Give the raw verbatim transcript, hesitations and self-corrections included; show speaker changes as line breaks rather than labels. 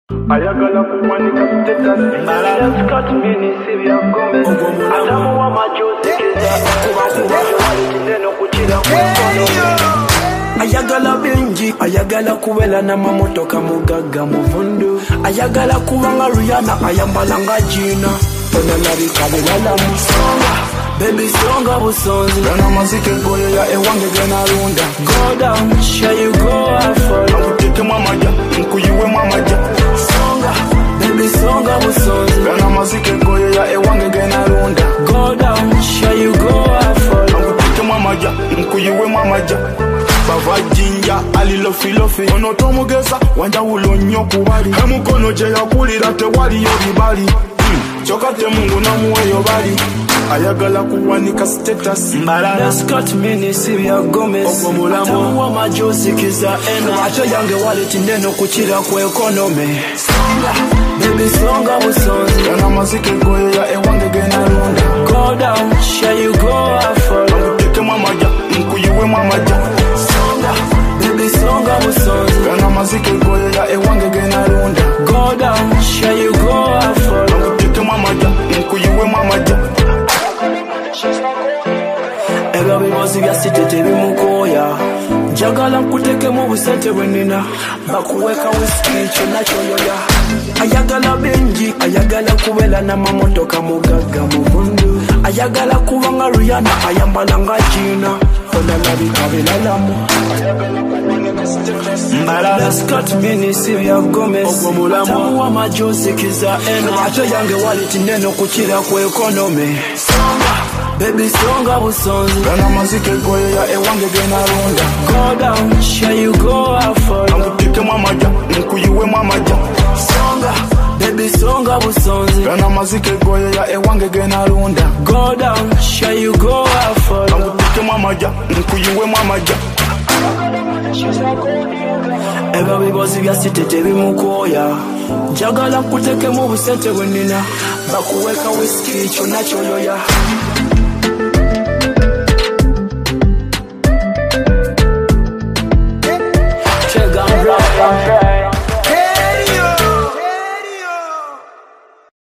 ayagala kuwanika status ya Scott mini Sylvia Gomez atamu wa majozi keza kuba kuba neno kuchira kwa ayagala bingi ayagala kuwela na mamotoka mugaga muvundu ayagala kuwanga Rihanna ayambala nga Gina tona nari kabela musonga baby songa busonzi lana mazike goyo ya ewange gena runda go down shall you go out for akuteke mamaja nkuyiwe mamaja songa baby songa busonzi lana mazike goyo ya ewange gena runda go down shall you go out for akuteke mamaja nkuyiwe mamaja bava jinja alilo filofi ono tomugeza wanja ulo nnyo kubali emukono gye yakulira tewaliyo bibali chokate mungu namuweyo bali ayagala kuwanika status mbalala Scott mini Sylvia Gomez ogomulamu wa majozi kiza ena acho yange wallet neno kuchira ku economy songa baby songa busonzi yana mazike goyo ya ewange gena runda go down shall you go out for akuteke mamaja nkuyiwe mamaja songa baby songa busonzi yana mazike goyo ya ewange gena runda go down shall you go out for akuteke mamaja nkuyiwe mamaja eba bibozi bya sitete bimukoya jagala nkuteke mu busente bwenina bakuweka whisky kyonna kyoyoya ayagala benji ayagala kuwela na mamotoka mugaga muvundu ayagala kuba nga Rihanna ayambala nga Gina ona nabikabelalamu mbalala Scott mini Sylvia Gomez ogomulamu wa majozi kiza ena acho yange wallet neno kuchira ku economy baby songa busonzi lana mazike goyo ya ewange gena runda go down shall you go out for akuteke mamaja nkuyiwe mamaja songa baby songa busonzi lana mazike goyo ya ewange gena runda go down shall you go out for akuteke mamaja nkuyiwe mamaja eba bibozi bya sitete bimukoya jagala nkuteke mu busente bwenina bakuweka whisky kyonna kyoyoya